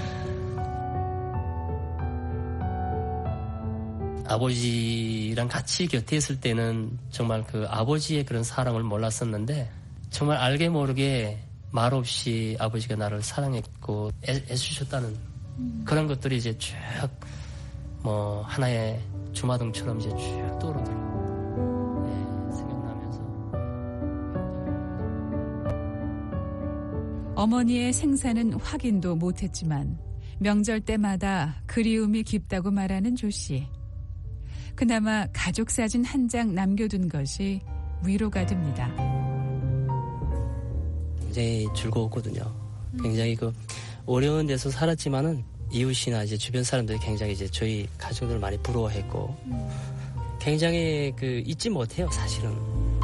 아버지랑 같이 곁에 있을 때는 정말 그 아버지의 그런 사랑을 몰랐었는데 정말 알게 모르게 말없이 아버지가 나를 사랑했고 애, 애쓰셨다는 음. 그런 것들이 이제 쭉 뭐 하나의 주마등처럼 이제 쭉 떠오르더라고요. 네, 생각나면서 어머니의 생사는 확인도 못했지만 명절 때마다 그리움이 깊다고 말하는 조 씨. 그나마 가족 사진 한 장 남겨둔 것이 위로가 됩니다. 굉장히 즐거웠거든요. 굉장히 그 어려운 데서 살았지만은 이웃이나 이제 주변 사람들이 굉장히 이제 저희 가족들을 많이 부러워했고 굉장히 그 잊지 못해요, 사실은.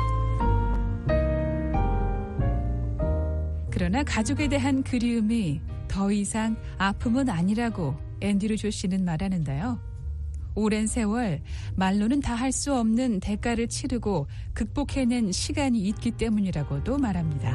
그러나 가족에 대한 그리움이 더 이상 아픔은 아니라고 앤드류 조 씨는 말하는데요. 오랜 세월 말로는 다 할 수 없는 대가를 치르고 극복해낸 시간이 있기 때문이라고도 말합니다.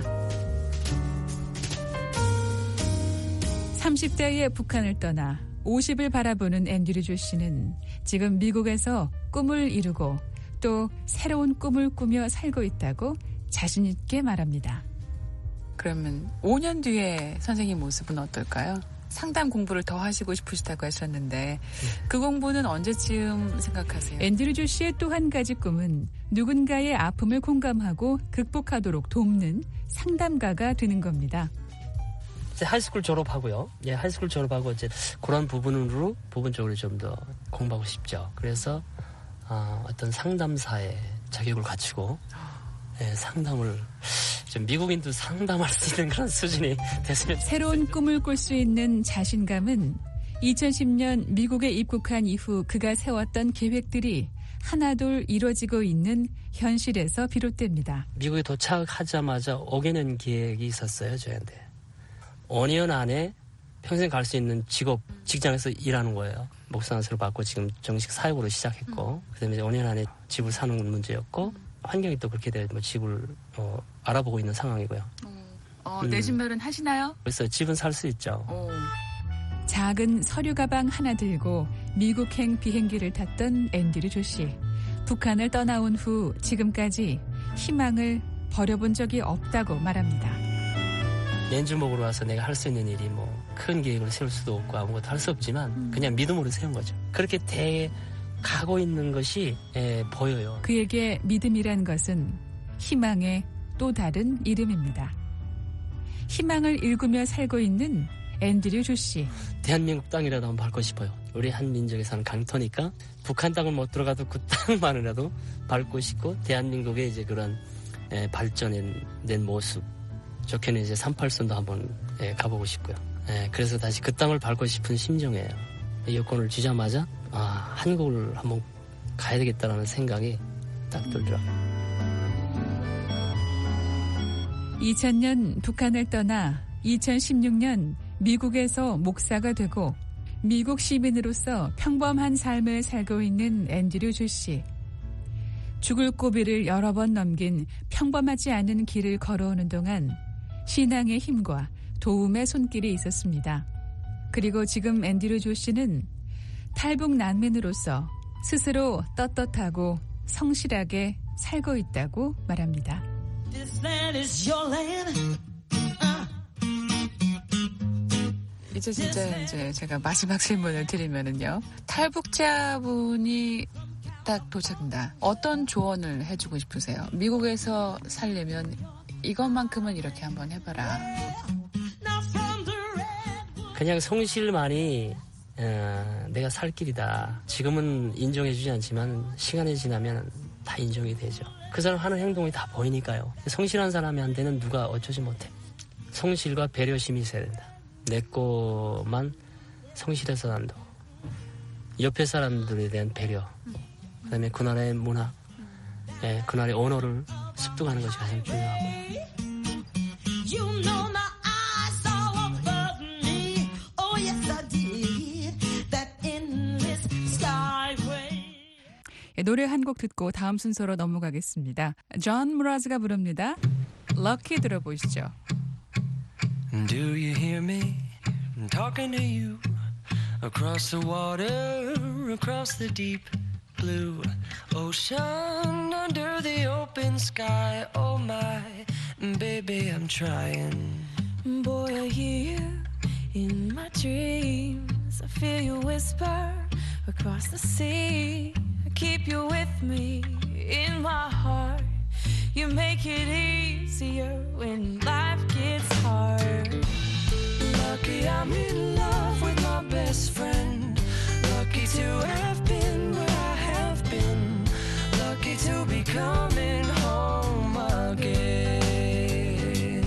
삼십 대에 북한을 떠나 오십을 바라보는 앤드류 조 씨는 지금 미국에서 꿈을 이루고 또 새로운 꿈을 꾸며 살고 있다고 자신 있게 말합니다. 그러면 오 년 뒤에 선생님 모습은 어떨까요? 상담 공부를 더 하시고 싶으시다고 하셨는데 그 공부는 언제쯤 생각하세요? 앤드류 조 씨의 또 한 가지 꿈은 누군가의 아픔을 공감하고 극복하도록 돕는 상담가가 되는 겁니다. 이제 하이스쿨 졸업하고요. 예, 하이스쿨 졸업하고 이제 그런 부분으로 부분적으로 좀 더 공부하고 싶죠. 그래서 어, 어떤 상담사의 자격을 갖추고 예, 상담을 좀 미국인도 상담할 수 있는 그런 수준이 됐으면 새로운 꿈을 꿀 수 있는 자신감은 이천십 년 미국에 입국한 이후 그가 세웠던 계획들이 하나둘 이뤄지고 있는 현실에서 비롯됩니다. 미국에 도착하자마자 오게는 계획이 있었어요, 저한테. 오 년 안에 평생 갈 수 있는 직업, 직장에서 일하는 거예요. 목사안수를 받고 지금 정식 사역으로 시작했고, 그다음에 이제 오 년 안에 집을 사는 문제였고, 환경이 또 그렇게 돼서 뭐 집을 어, 알아보고 있는 상황이고요. 어, 음. 내신 말은 하시나요? 그래서 집은 살 수 있죠. 오. 작은 서류 가방 하나 들고 미국행 비행기를 탔던 앤드류 조 씨. 북한을 떠나온 후 지금까지 희망을 버려본 적이 없다고 말합니다. 맨주먹으로 와서 내가 할 수 있는 일이 뭐 큰 계획을 세울 수도 없고 아무것도 할 수 없지만 음. 그냥 믿음으로 세운 거죠. 그렇게 돼 가고 있는 것이 에, 보여요. 그에게 믿음이란 것은 희망의 또 다른 이름입니다. 희망을 일구며 살고 있는 앤드류 조 씨. 대한민국 땅이라도 한번 밟고 싶어요. 우리 한 민족에 사는 강터니까 북한 땅을 못 들어가도 그 땅만이라도 밟고 싶고 대한민국의 이제 그런 에, 발전된 모습 좋게는 이제 삼팔선도 한번 에, 가보고 싶고요. 에, 그래서 다시 그 땅을 밟고 싶은 심정이에요. 여권을 주자마자 아, 한국을 한번 가야 되겠다라는 생각이 딱 들더라고요. 이천 년 북한을 떠나 이천십육 년 미국에서 목사가 되고 미국 시민으로서 평범한 삶을 살고 있는 앤드류 조 씨. 죽을 고비를 여러 번 넘긴 평범하지 않은 길을 걸어오는 동안 신앙의 힘과 도움의 손길이 있었습니다. 그리고 지금 앤드류 조 씨는 탈북 난민으로서 스스로 떳떳하고 성실하게 살고 있다고 말합니다. This land is your land. 이제 진짜 이제 제가 마지막 질문을 드리면은요. 탈북자분이 딱 도착한다. 어떤 조언을 해주고 싶으세요? 미국에서 살려면 이것만큼은 이렇게 한번 해봐라. 그냥 성실만이 어, 내가 살 길이다. 지금은 인정해주지 않지만 시간이 지나면 다 인정이 되죠. 그 사람 하는 행동이 다 보이니까요. 성실한 사람한테는 누가 어쩌지 못해. 성실과 배려심이 있어야 된다. 내 거만 성실해서 한다고. 옆에 사람들에 대한 배려, 그다음에 그 나라의 문화, 예, 그 나라의 언어를 습득하는 것이 가장 중요하고. You know my eyes saw above me. Oh yes I did. That endless skyway. 예, 노래 한 곡 듣고 다음 순서로 넘어가겠습니다. 존 무라즈가 부릅니다. 럭키 들어보시죠. Do you hear me? I'm talking to you across the water, across the deep blue ocean, under the open sky. Oh my, baby, I'm trying. Boy, I hear you in my dreams. I feel you whisper across the sea. I keep you with me in my heart. You make it easier when life gets hard. Lucky I'm in love with my best friend. Lucky to have been where I have been. Lucky to be coming home again.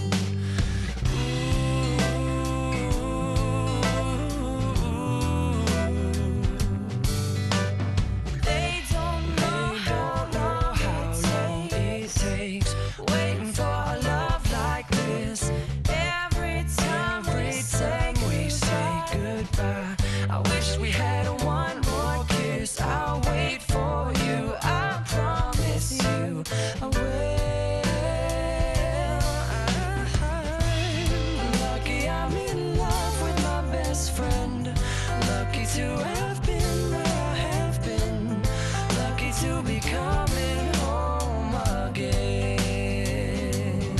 They don't know how long it takes waiting for a love like this. every time Every time we say goodbye, I wish we had one more kiss. I'll wait for you, I promise you I will. Lucky I'm in love with my best friend. Lucky to have been where I have been. Lucky to be coming home again.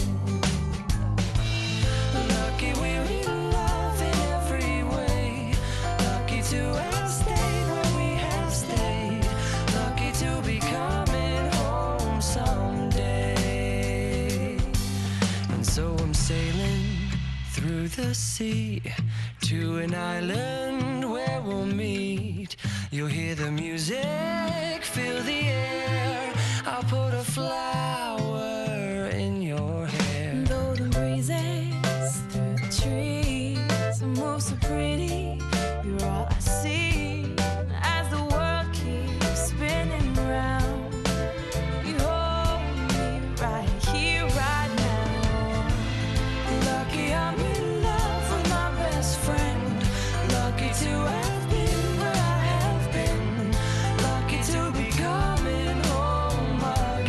Lucky we're in love in every way. Lucky to have stayed where we have stayed. Lucky to be coming home someday. And so I'm sailing through the sea to an island where we'll meet. You'll hear the music, feel the air. I'll put a flower in your hair. Though the breezes through the trees move so pretty, you're all I see as the world keeps spinning round. You hold me right here, right now. Lucky I'm in love with my best friend. Lucky to have been where I have been. Lucky to be coming home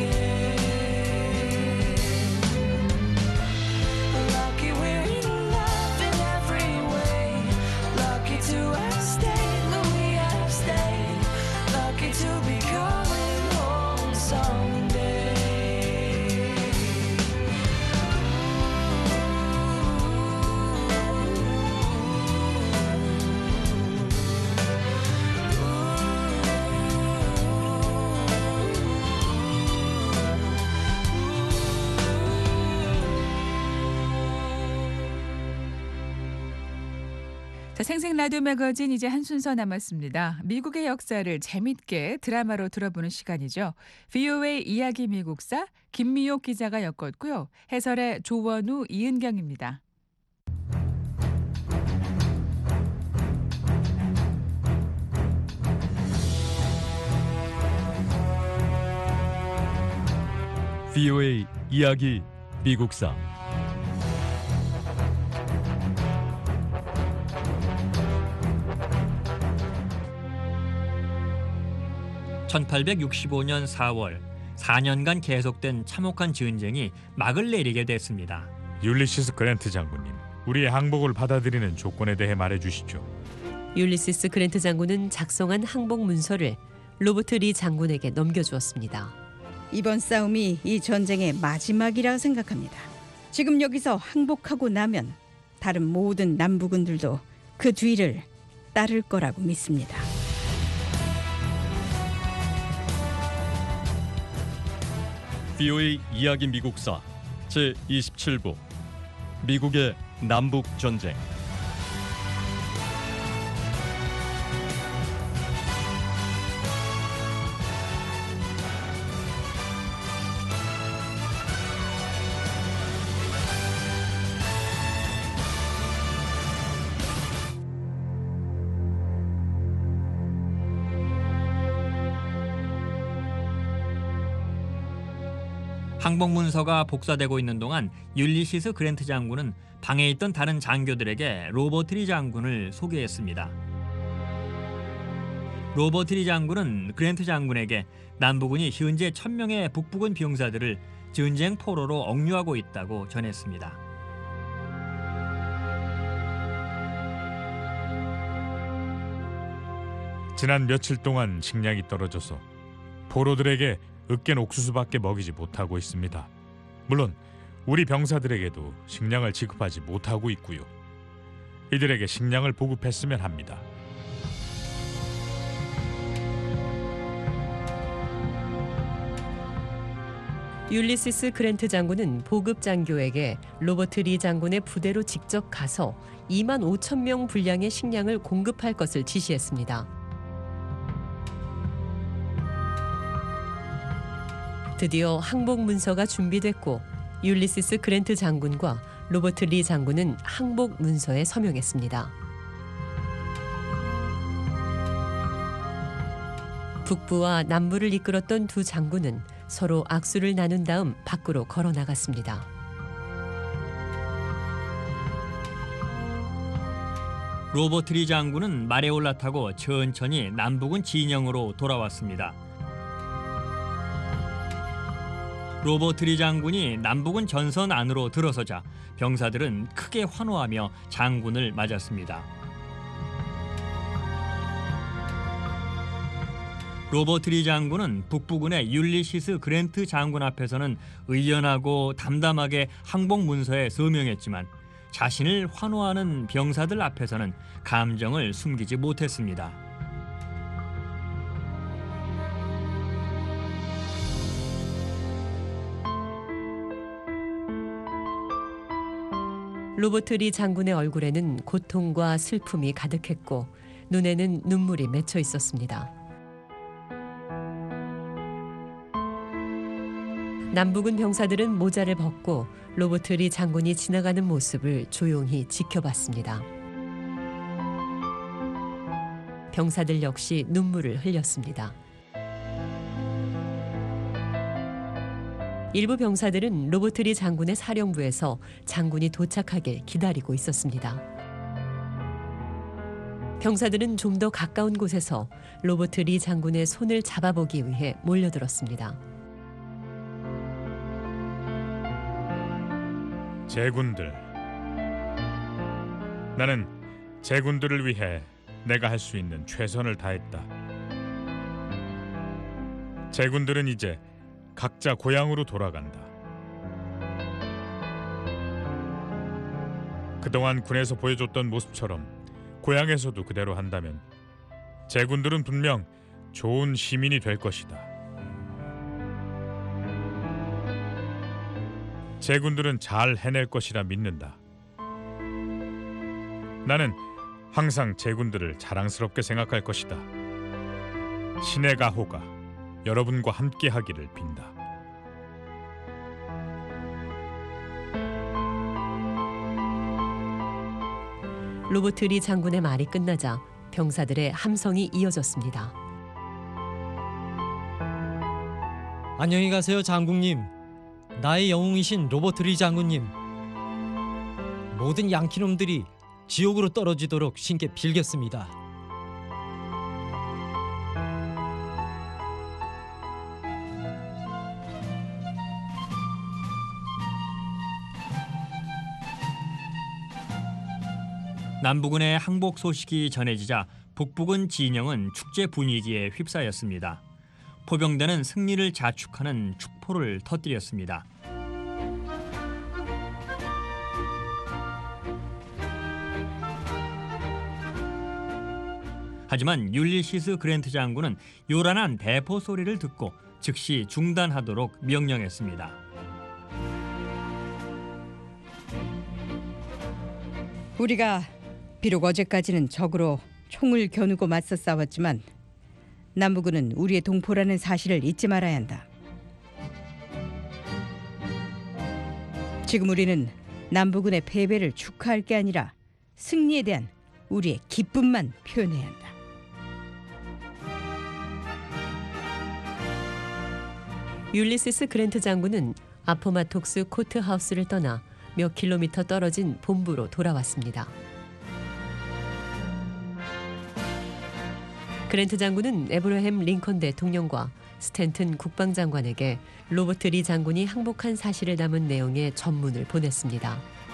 again. Lucky we're in love in every way. Lucky to have stayed where we have stayed. Lucky to be coming home someday. 자, 생생 라디오 매거진 이제 한 순서 남았습니다. 미국의 역사를 재밌게 드라마로 들어보는 시간이죠. 브이오에이 이야기 미국사 김미옥 기자가 엮었고요. 해설의 조원우, 이은경입니다. 브이오에이 이야기 미국사 천팔백육십오 년 사월 사 년간 계속된 참혹한 전쟁이 막을 내리게 됐습니다. 율리시스 그랜트 장군님, 우리의 항복을 받아들이는 조건에 대해 말해주시죠. 율리시스 그랜트 장군은 작성한 항복 문서를 로버트 리 장군에게 넘겨주었습니다. 이번 싸움이 이 전쟁의 마지막이라 생각합니다. 지금 여기서 항복하고 나면 다른 모든 남부군들도 그 뒤를 따를 거라고 믿습니다. 브이오에이 이야기 미국사 제이십칠 부 미국의 남북전쟁. 항복 문서가 복사되고 있는 동안 율리시스 그랜트 장군은 방에 있던 다른 장교들에게 로버트 리 장군을 소개했습니다. 로버트 리 장군은 그랜트 장군에게 남부군이 현재 천 명의 북부군 병사들을 전쟁 포로로 억류하고 있다고 전했습니다. 지난 며칠 동안 식량이 떨어져서 포로들에게 으깬 옥수수밖에 먹이지 못하고 있습니다. 물론 우리 병사들에게도 식량을 지급하지 못하고 있고요. 이들에게 식량을 보급했으면 합니다. 율리시스 그랜트 장군은 보급 장교에게 로버트 리 장군의 부대로 직접 가서 이만 오천 명 분량의 식량을 공급할 것을 지시했습니다. 드디어 항복 문서가 준비됐고 율리시스 그랜트 장군과 로버트 리 장군은 항복 문서에 서명했습니다. 북부와 남부를 이끌었던 두 장군은 서로 악수를 나눈 다음 밖으로 걸어 나갔습니다. 로버트 리 장군은 말에 올라타고 천천히 남부군 진영으로 돌아왔습니다. 로버트 리 장군이 남부군 전선 안으로 들어서자 병사들은 크게 환호하며 장군을 맞았습니다. 로버트 리 장군은 북부군의 율리시스 그랜트 장군 앞에서는 의연하고 담담하게 항복 문서에 서명했지만 자신을 환호하는 병사들 앞에서는 감정을 숨기지 못했습니다. 로버트 리 장군의 얼굴에는 고통과 슬픔이 가득했고 눈에는 눈물이 맺혀 있었습니다. 남부군 병사들은 모자를 벗고 로버트 리 장군이 지나가는 모습을 조용히 지켜봤습니다. 병사들 역시 눈물을 흘렸습니다. 일부 병사들은 로버트 리 장군의 사령부에서 장군이 도착하길 기다리고 있었습니다. 병사들은 좀 더 가까운 곳에서 로버트 리 장군의 손을 잡아보기 위해 몰려들었습니다. 제군들, 나는 제군들을 위해 내가 할 수 있는 최선을 다했다. 제군들은 이제 각자 고향으로 돌아간다. 그동안 군에서 보여줬던 모습처럼 고향에서도 그대로 한다면 제군들은 분명 좋은 시민이 될 것이다. 제군들은 잘 해낼 것이라 믿는다. 나는 항상 제군들을 자랑스럽게 생각할 것이다. 신의 가호가 여러분과 함께 하기를 빈다. 로버트 리 장군의 말이 끝나자 병사들의 함성이 이어졌습니다. 안녕히 가세요, 장군님. 나의 영웅이신 로버트 리 장군님. 모든 양키놈들이 지옥으로 떨어지도록 신께 빌겠습니다. 남부군의 항복 소식이 전해지자 북부군 진영은 축제 분위기에 휩싸였습니다. 포병대는 승리를 자축하는 축포를 터뜨렸습니다. 하지만 율리시스 그랜트 장군은 요란한 대포 소리를 듣고 즉시 중단하도록 명령했습니다. 우리가 비록 어제까지는 적으로 총을 겨누고 맞서 싸웠지만 남부군은 우리의 동포라는 사실을 잊지 말아야 한다. 지금 우리는 남부군의 패배를 축하할 게 아니라 승리에 대한 우리의 기쁨만 표현해야 한다. 율리시스 그랜트 장군은 아포마톡스 코트하우스를 떠나 몇 킬로미터 떨어진 본부로 돌아왔습니다. 그랜트 장군은 에브러햄 링컨 대통령과 스탠튼 국방장관에게 로버트 리 장군이 항복한 사실을 담은 내용의 전문을 보냈습니다.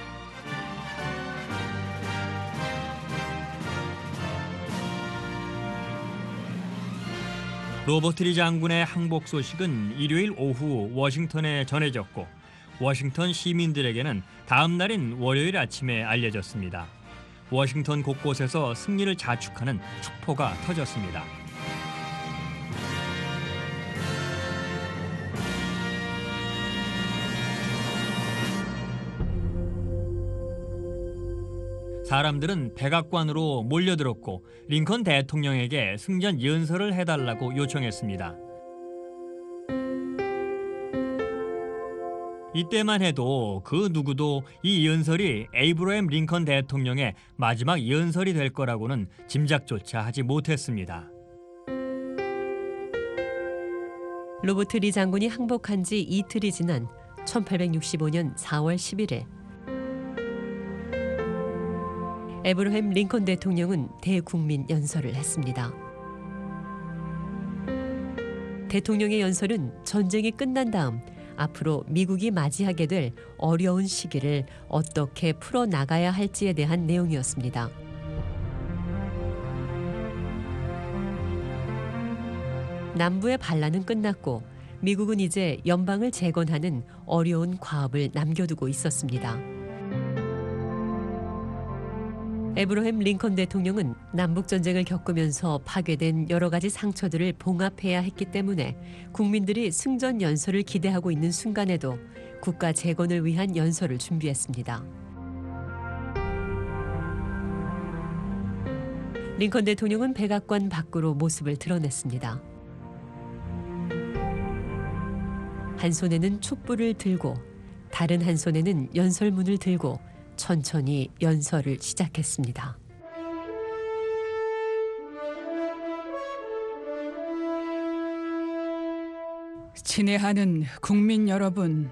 로버트 리 장군의 항복 소식은 일요일 오후 워싱턴에 전해졌고 워싱턴 시민들에게는 다음 날인 월요일 아침에 알려졌습니다. 워싱턴 곳곳에서 승리를 자축하는 축포가 터졌습니다. 사람들은 백악관으로 몰려들었고 링컨 대통령에게 승전 연설을 해달라고 요청했습니다. 이때만 해도 그 누구도 이 연설이 에이브러햄 링컨 대통령의 마지막 연설이 될 거라고는 짐작조차 하지 못했습니다. 로버트 리 장군이 항복한 지 이틀이 지난 천팔백육십오 년 사월 십일일 에브러햄 링컨 대통령은 대국민 연설을 했습니다. 대통령의 연설은 전쟁이 끝난 다음 앞으로 미국이 맞이하게 될 어려운 시기를 어떻게 풀어나가야 할지에 대한 내용이었습니다. 남부의 반란은 끝났고 미국은 이제 연방을 재건하는 어려운 과업을 남겨두고 있었습니다. 에브러햄 링컨 대통령은 남북전쟁을 겪으면서 파괴된 여러 가지 상처들을 봉합해야 했기 때문에 국민들이 승전 연설을 기대하고 있는 순간에도 국가 재건을 위한 연설을 준비했습니다. 링컨 대통령은 백악관 밖으로 모습을 드러냈습니다. 한 손에는 촛불을 들고 다른 한 손에는 연설문을 들고 천천히 연설을 시작했습니다. 친애하는 국민 여러분,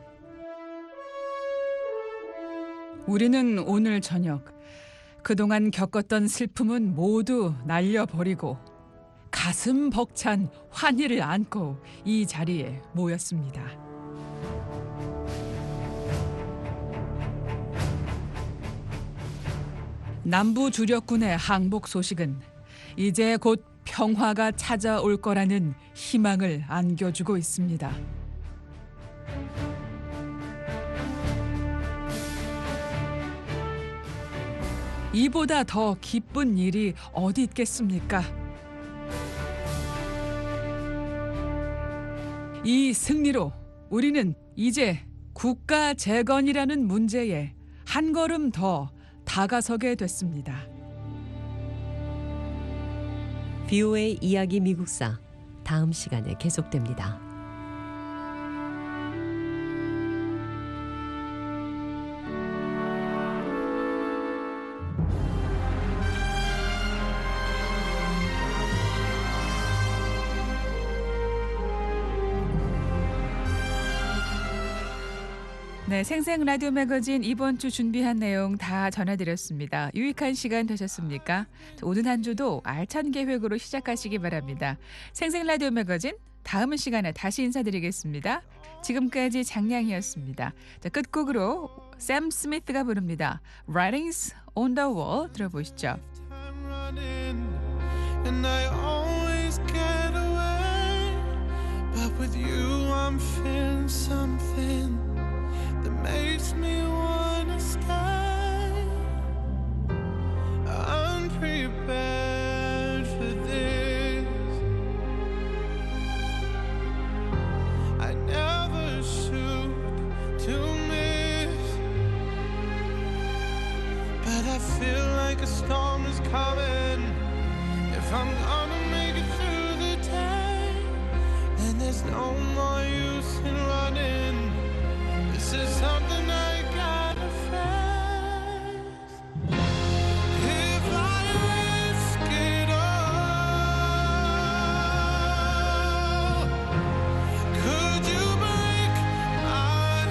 우리는 오늘 저녁 그동안 겪었던 슬픔은 모두 날려버리고 가슴 벅찬 환희를 안고 이 자리에 모였습니다. 남부 주력군의 항복 소식은 이제 곧 평화가 찾아올 거라는 희망을 안겨주고 있습니다. 이보다 더 기쁜 일이 어디 있겠습니까? 이 승리로 우리는 이제 국가 재건이라는 문제에 한 걸음 더 다가서게 됐습니다. 브이오에이 이야기 미국사 다음 시간에 계속됩니다. 네, 생생 라디오 매거진 이번 주 준비한 내용 다 전해드렸습니다. 유익한 시간 되셨습니까? 오는 한 주도 알찬 계획으로 시작하시기 바랍니다. 생생 라디오 매거진 다음 시간에 다시 인사드리겠습니다. 지금까지 장량이었습니다. 자, 끝곡으로 샘 스미스가 부릅니다. Writings On the Wall 들어보시죠. And I always get away, but with you I'm feeling something that makes me wanna stay. Unprepared for this, I never shoot to miss, but I feel like a storm is coming. If I'm gonna make it through the day, then there's no more use in running. This is something I gotta face. If I risk it all, could you break my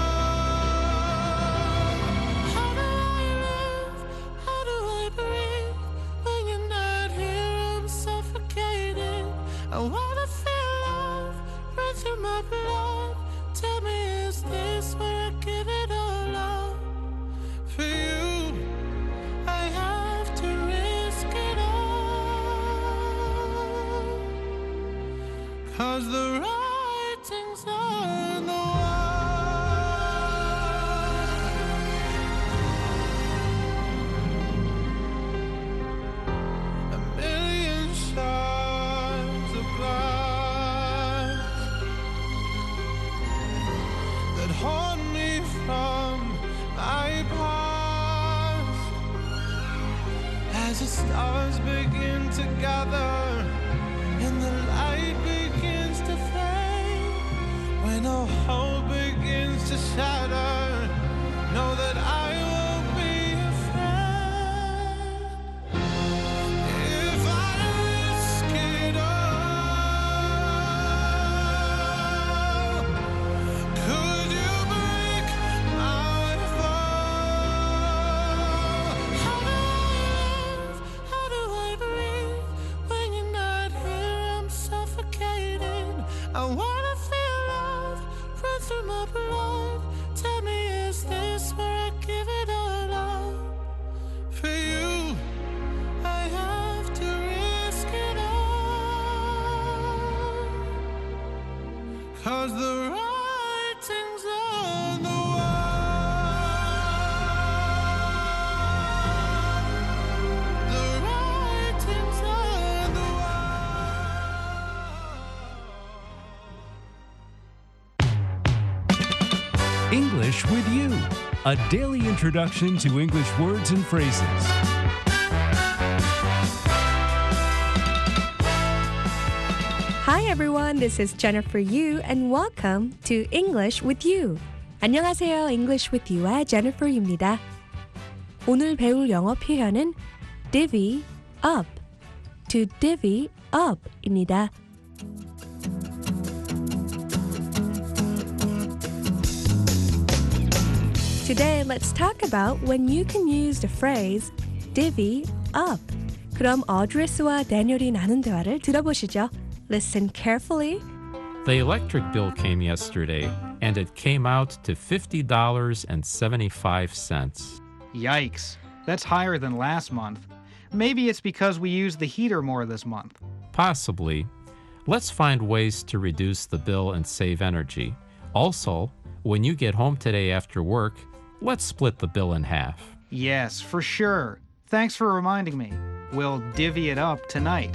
fall? How do I live? How do I breathe when you're not here? I'm suffocating. I wanna feel love run through my blood. Tell me, is this where I give it all up? For you, I have to risk it all. 'Cause the writing's on the wall. A million shards of glass that haunt me from my past. As the stars begin to gather and the light begins to fade, when all hope begins to shatter, know that I won't be afraid. If I risk it all, could you break my fall? How do I live? How do I breathe when you're not here? I'm suffocating. I wanna feel love run through my blood. Tell me, is this where I give it all up? For you, I have to risk it all. 'Cause the writing's on the wall. The writing's on the English with You, a daily introduction to English words and phrases. Hi everyone, this is Jennifer Yu and welcome to English with You. 안녕하세요, English with You와 Jennifer입니다. 오늘 배울 영어 표현은 divvy up, to divvy up입니다. Today, let's talk about when you can use the phrase divvy up. 그럼 어드레스와 데니얼이 나눈 대화를 들어보시죠. Listen carefully. The electric bill came yesterday, and it came out to fifty dollars and seventy-five cents. Yikes, that's higher than last month. Maybe it's because we used the heater more this month. Possibly. Let's find ways to reduce the bill and save energy. Also, when you get home today after work, let's split the bill in half. Yes, for sure. Thanks for reminding me. We'll divvy it up tonight.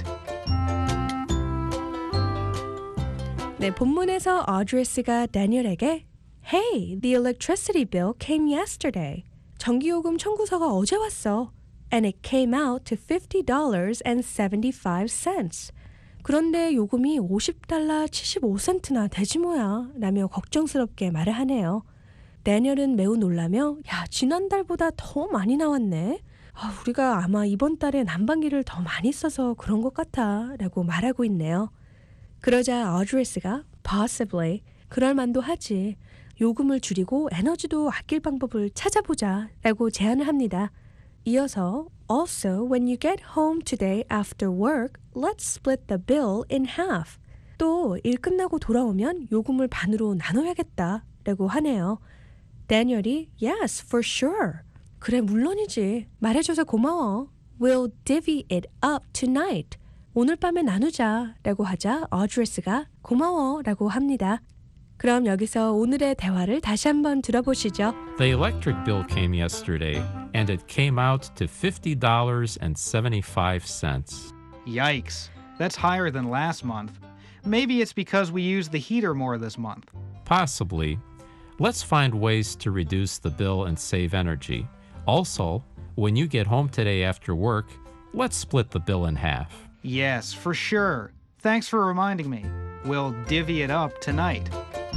네, 본문에서 어드레스가 데니얼에게 Hey, the electricity bill came yesterday. 전기요금 청구서가 어제 왔어. And it came out to fifty dollars and seventy-five cents. 그런데 요금이 오십 달러 칠십오 센트나 되지 뭐야 라며 걱정스럽게 말을 하네요. 데니얼은 매우 놀라며 야, 지난달보다 더 많이 나왔네. 아, 우리가 아마 이번 달에 난방기를 더 많이 써서 그런 것 같아 라고 말하고 있네요. 그러자 어드레스가 possibly, 그럴만도 하지. 요금을 줄이고 에너지도 아낄 방법을 찾아보자 라고 제안을 합니다. 이어서 Also, when you get home today after work, let's split the bill in half. 또 일 끝나고 돌아오면 요금을 반으로 나눠야겠다 라고 하네요. 데니얼이 Yes, for sure. 그래, 물론이지. 말해줘서 고마워. We'll divvy it up tonight. 오늘 밤에 나누자 라고 하자 어드레스가 고마워 라고 합니다. 그럼 여기서 오늘의 대화를 다시 한번 들어보시죠. The electric bill came yesterday, and it came out to fifty dollars and seventy-five cents. Yikes. That's higher than last month. Maybe it's because we used the heater more this month. Possibly. Let's find ways to reduce the bill and save energy. Also, when you get home today after work, let's split the bill in half. Yes, for sure. Thanks for reminding me. We'll divvy it up tonight.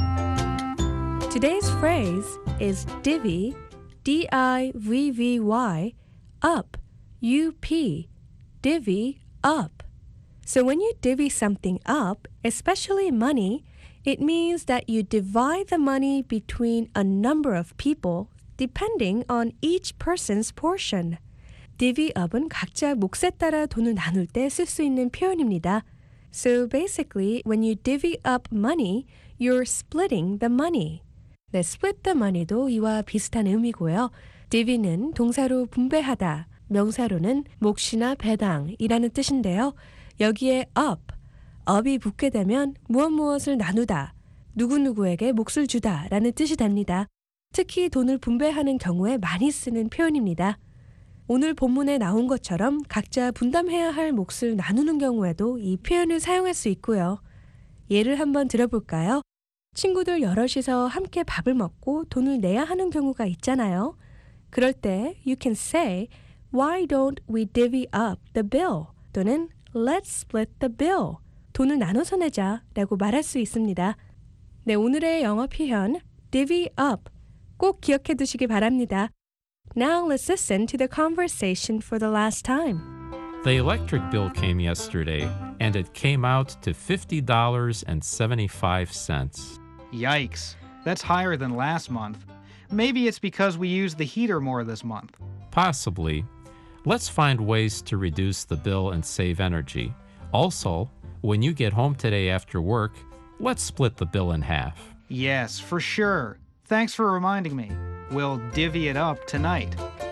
Today's phrase is divvy, D I V V Y, up, U P, divvy up. So when you divvy something up, especially money, it means that you divide the money between a number of people depending on each person's portion. divvy up은 각자 몫에 따라 돈을 나눌 때 쓸 수 있는 표현입니다. So basically, when you divvy up money, you're splitting the money. 네, split the money도 이와 비슷한 의미고요. divvy는 동사로 분배하다, 명사로는 몫이나 배당이라는 뜻인데요. 여기에 up, up이 붙게 되면 무엇 무엇을 나누다, 누구누구에게 몫을 주다 라는 뜻이 됩니다. 특히 돈을 분배하는 경우에 많이 쓰는 표현입니다. 오늘 본문에 나온 것처럼 각자 분담해야 할 몫을 나누는 경우에도 이 표현을 사용할 수 있고요. 예를 한번 들어볼까요? 친구들 여럿이서 함께 밥을 먹고 돈을 내야 하는 경우가 있잖아요. 그럴 때 you can say, Why don't we divvy up the bill? 또는 Let's split the bill. 돈을 나눠서 내자 라고 말할 수 있습니다. 네, 오늘의 영어 표현 divvy up 꼭 기억해 두시기 바랍니다. Now let's listen to the conversation for the last time. The electric bill came yesterday, and it came out to fifty dollars and seventy-five cents. Yikes. That's higher than last month. Maybe it's because we used the heater more this month. Possibly. Let's find ways to reduce the bill and save energy. Also, when you get home today after work, let's split the bill in half. Yes, for sure. Thanks for reminding me. We'll divvy it up tonight.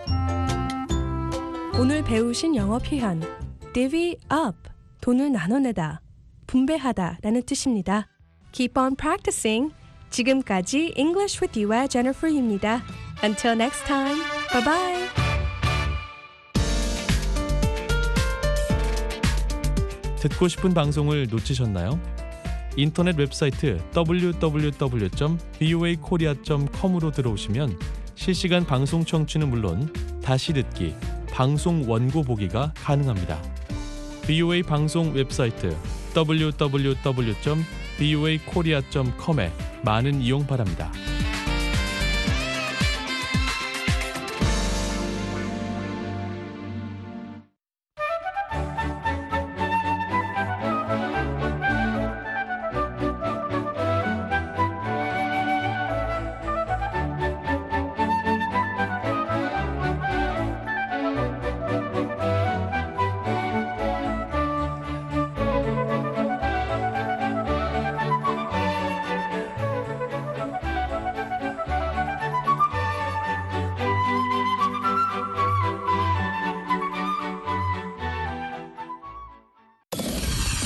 오늘 배우신 영어 표현 divvy up, 돈을 나눠내다, 분배하다 라는 뜻입니다. Keep on practicing. 지금까지 English with You의 Jennifer입니다. Until next time, bye bye. 듣고 싶은 방송을 놓치셨나요? 인터넷 웹사이트 더블유 더블유 더블유 점 브이오에이 코리아 점 컴으로 들어오시면 실시간 방송 청취는 물론 다시 듣기, 방송 원고 보기가 가능합니다. 브이오에이 방송 웹사이트 더블유 더블유 더블유 점 브이오에이 코리아 점 컴에 많은 이용 바랍니다.